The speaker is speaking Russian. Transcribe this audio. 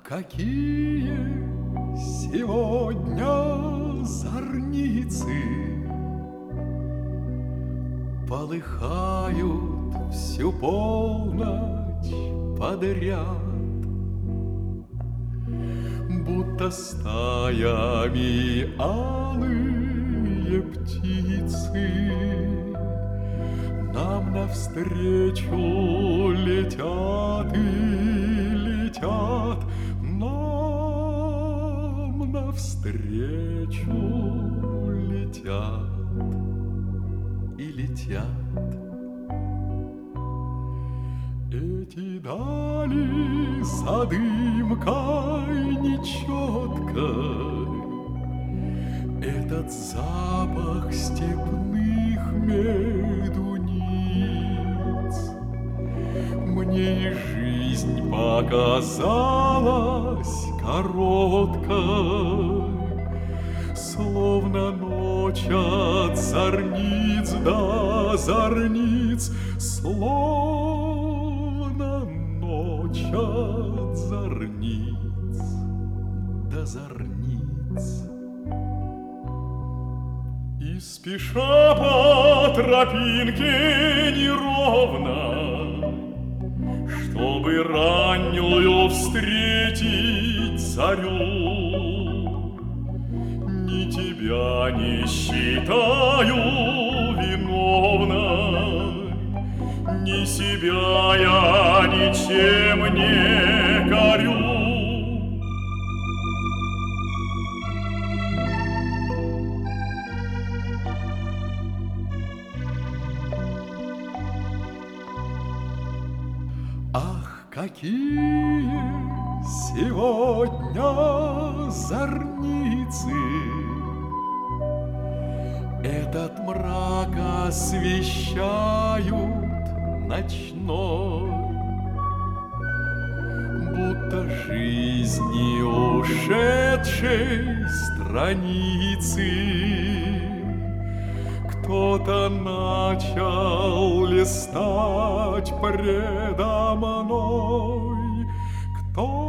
какие сегодня зорницы полыхают всю полночь подряд, будто стаями алые птицы нам навстречу летят и летят, нам навстречу летят и летят. Эти дали за дымкой нечеткой, этот запах степных медуниц. Мне и жизнь показалась короткой, словно ночь от зорниц до зорниц, словно ночь от зорниц до зорниц. И спеша по тропинке неровно, чтобы раннюю встретить зарю, ни тебя не считаю виновной, ни себя я ничем не корю. Ах, какие сегодня зорницы этот мрак освещают ночной, будто жизни ушедшей страницы кто-то начал листать предо мной, кто